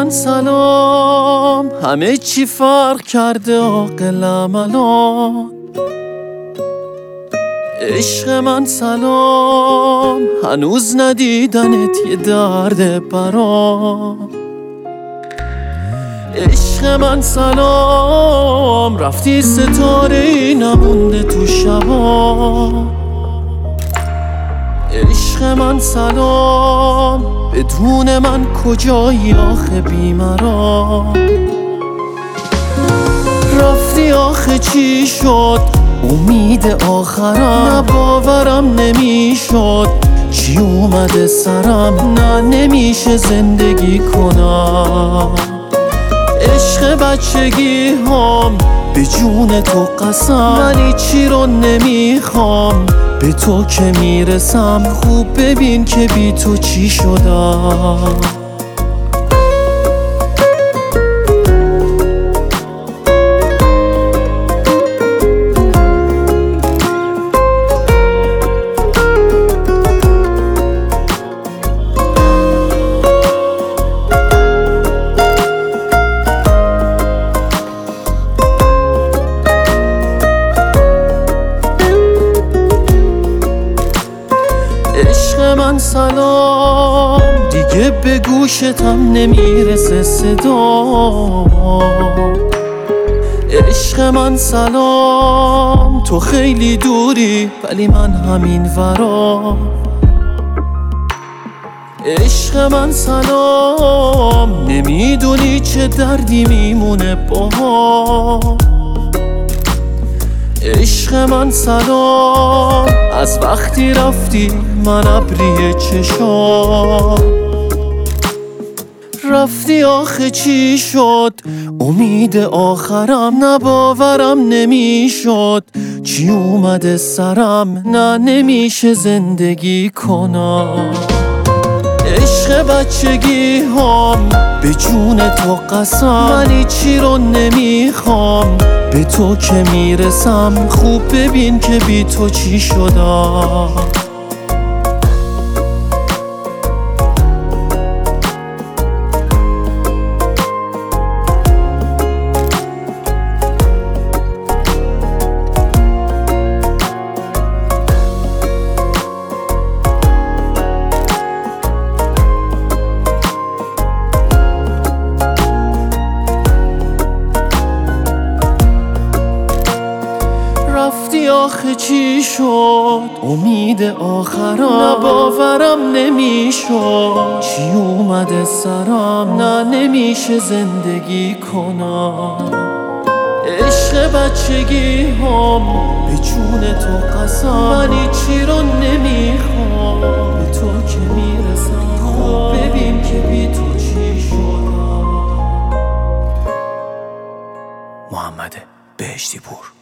من سلام، همه چی فرق کرده عاقلم الان. عشق من سلام، هنوز ندیدنت یه درد برام. عشق من سلام، رفتی ستاره نمونده تو شبا. عشق من سلام، بدون من کجایی آخه بیمرام. رفتی آخه چی شد امید آخرم، نه باورم نمیشد چی اومده سرم. نه نمیشه زندگی کنم عشق بچگی هم به جون تو قسم. ولی چی رو نمیخوام به تو که میرسم. خوب ببین که بی تو چی شدم. عشق من سلام، دیگه به گوشتم نمیرسه صدا. عشق من سلام، تو خیلی دوری ولی من همین ورا. عشق من سلام، نمیدونی چه دردی میمونه باها. عشق من سلام، از وقتی رفتی من ابری چشام. رفتی آخه چی شد امید آخرم، نه باورم نمیشد چی اومده سرم. نه نمیشه زندگی کنم عشق بچگی هم به جون تو قسم. ولی چی رو نمیخوام به تو که میرسم. خوب ببین که بی تو چی شدم. رفتی آخه چی شد امید آخرم، نه باورم نمیشد چی اومده سرم. نه نمیشه زندگی کنم عشق بچگی هم به جون تو قسم. ولی چی رو نمیخوام به تو که میرسم. خوب ببین که بی تو چی شدم. محمد بهشتی پور.